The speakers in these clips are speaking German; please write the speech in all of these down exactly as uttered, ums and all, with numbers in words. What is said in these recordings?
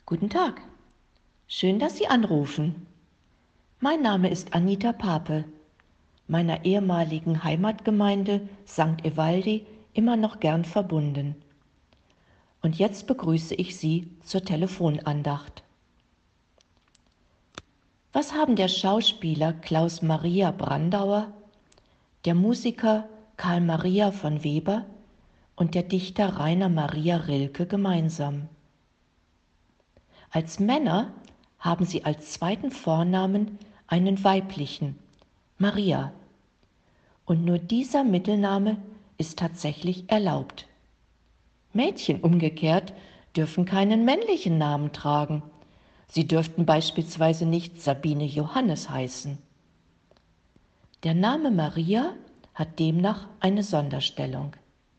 Guten Tag, schön, dass Sie anrufen. Mein Name ist Anita Pape, meiner ehemaligen Heimatgemeinde Sankt Evaldi immer noch gern verbunden. Und jetzt begrüße ich Sie zur Telefonandacht. Was haben der Schauspieler Klaus Maria Brandauer, der Musiker Karl Maria von Weber und der Dichter Rainer Maria Rilke gemeinsam? Als Männer haben sie als zweiten Vornamen einen weiblichen, Maria. Und nur dieser Mittelname ist tatsächlich erlaubt. Mädchen umgekehrt dürfen keinen männlichen Namen tragen. Sie dürften beispielsweise nicht Sabine Johannes heißen. Der Name Maria hat demnach eine Sonderstellung.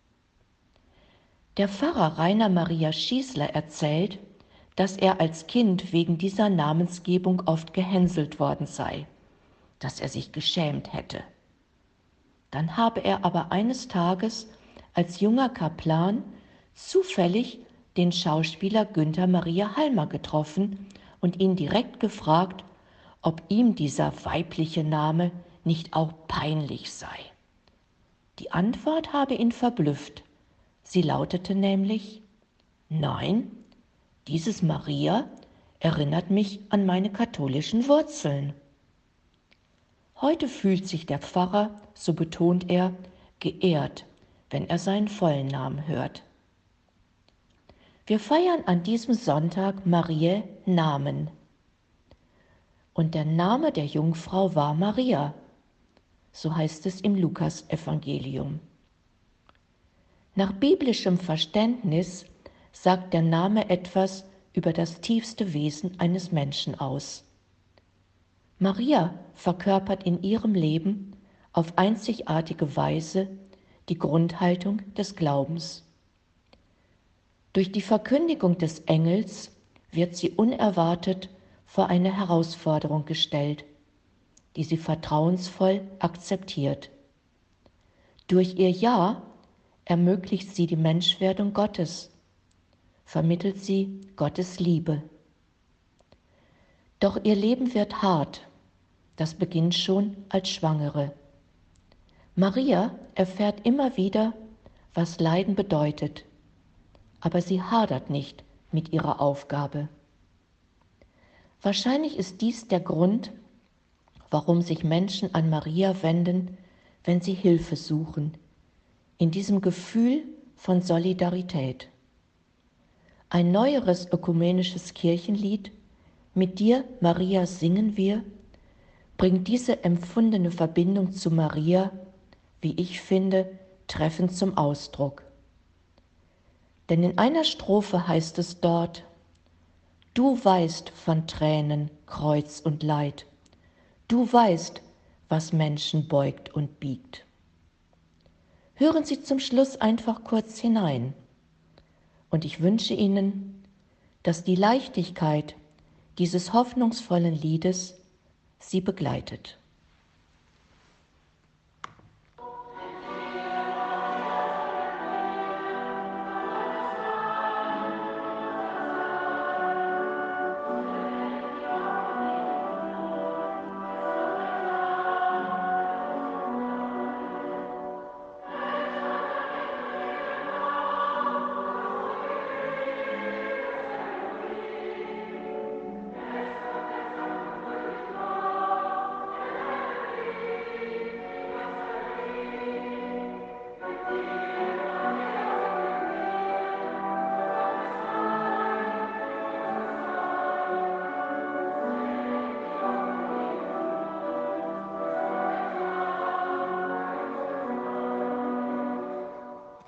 Der Pfarrer Rainer Maria Schießler erzählt, dass er als Kind wegen dieser Namensgebung oft gehänselt worden sei, dass er sich geschämt hätte. Dann habe er aber eines Tages als junger Kaplan zufällig den Schauspieler Günther Maria Halmer getroffen und ihn direkt gefragt, ob ihm dieser weibliche Name nicht auch peinlich sei. Die Antwort habe ihn verblüfft. Sie lautete nämlich: Nein, dieses Maria erinnert mich an meine katholischen Wurzeln. Heute fühlt sich der Pfarrer, so betont er, geehrt, wenn er seinen vollen Namen hört. Wir feiern an diesem Sonntag Mariä Namen. Und der Name der Jungfrau war Maria, so heißt es im Lukas-Evangelium. Nach biblischem Verständnis sagt der Name etwas über das tiefste Wesen eines Menschen aus. Maria verkörpert in ihrem Leben auf einzigartige Weise die Grundhaltung des Glaubens. Durch die Verkündigung des Engels wird sie unerwartet vor eine Herausforderung gestellt, die sie vertrauensvoll akzeptiert. Durch ihr Ja ermöglicht sie die Menschwerdung Gottes, vermittelt sie Gottes Liebe. Doch ihr Leben wird hart, das beginnt schon als Schwangere. Maria erfährt immer wieder, was Leiden bedeutet, aber sie hadert nicht mit ihrer Aufgabe. Wahrscheinlich ist dies der Grund, warum sich Menschen an Maria wenden, wenn sie Hilfe suchen, in diesem Gefühl von Solidarität. Ein neueres ökumenisches Kirchenlied, Mit dir, Maria, singen wir, bringt diese empfundene Verbindung zu Maria, wie ich finde, treffend zum Ausdruck. Denn in einer Strophe heißt es dort: Du weißt von Tränen, Kreuz und Leid, du weißt, was Menschen beugt und biegt. Hören Sie zum Schluss einfach kurz hinein. Und ich wünsche Ihnen, dass die Leichtigkeit dieses hoffnungsvollen Liedes Sie begleitet.